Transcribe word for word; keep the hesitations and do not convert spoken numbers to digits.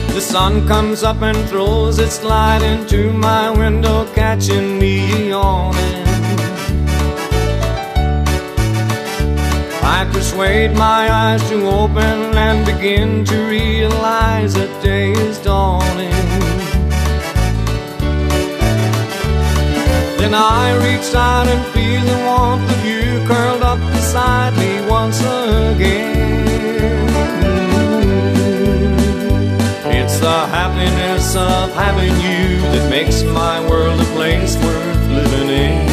The sun comes up and throws its light into my window, catching me yawning. I persuade my eyes to open and begin to realize that day is dawning. Then I reach out and feel the warmth of you curled up beside me once again. It's the happiness of having you that makes my world a place worth living in.